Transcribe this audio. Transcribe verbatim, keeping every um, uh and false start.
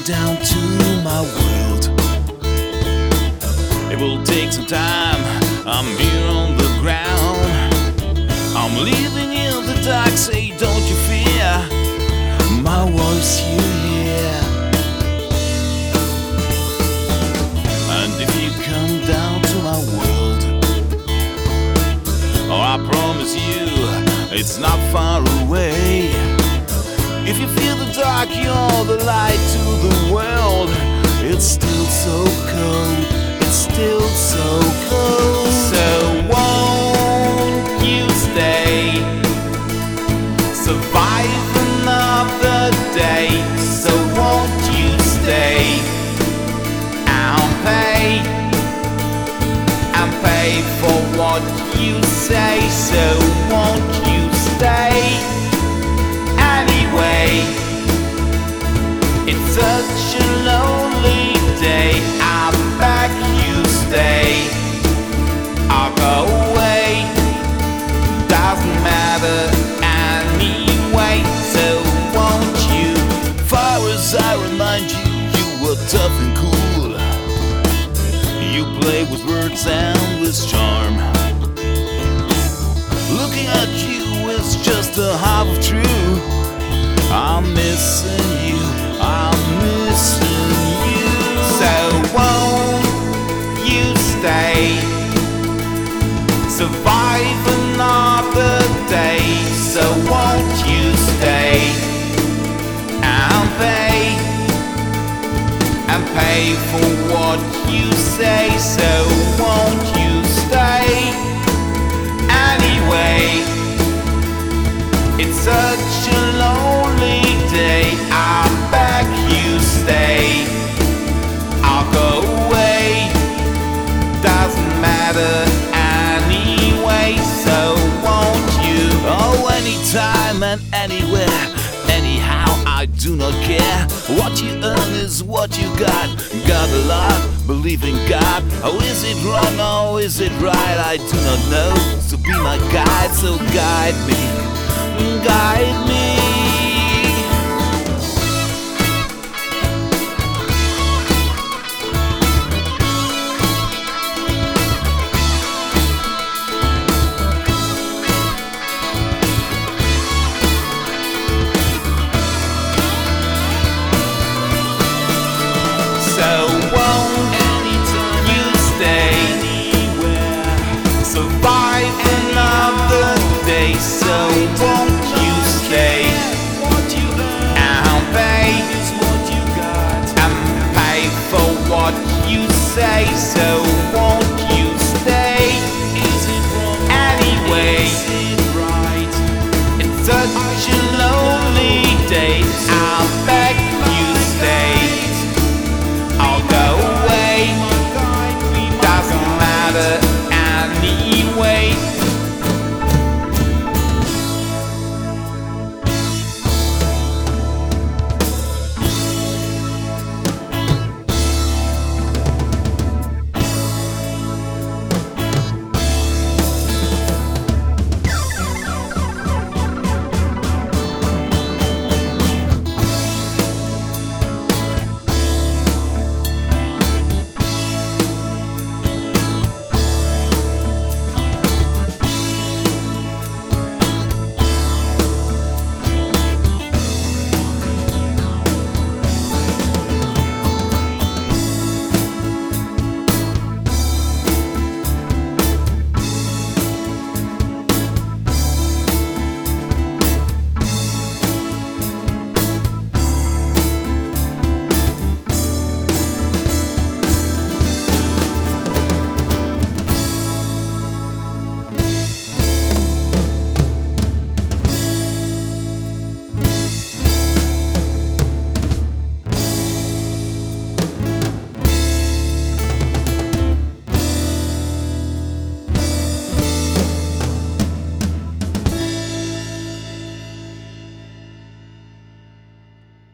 down to my world. It will take some time, I'm here on the ground. I'm living in the dark, say don't you fear, my voice you hear. And if you come down to my world, oh, I promise you, it's not far away. If you feel the dark, you're the light to the world. It's still so cold, it's still so cold. So won't you stay, survive another day. So won't you stay, and pay, and pay for what you say. So won't you stay anyway? It's such a lonely day, I beg you stay. I'll go away, doesn't matter anyway. So won't you? Far as I remind you, you were tough and cool. You play with words and with charm. Looking at you is just a half of truth. I'm missing you, I'm missing you. So won't you stay, survive another day. So won't you stay, and pay, and pay for what you say. So won't you stay anyway? It's such a lonely day, I beg you stay. I'll go away, doesn't matter anyway. So won't you? Oh, anytime and anywhere, anyhow, I do not care. What you earn is what you got. Got a lot, believe in God. Oh, is it wrong or is it right? I do not know. So be my guide, so guide me. Guide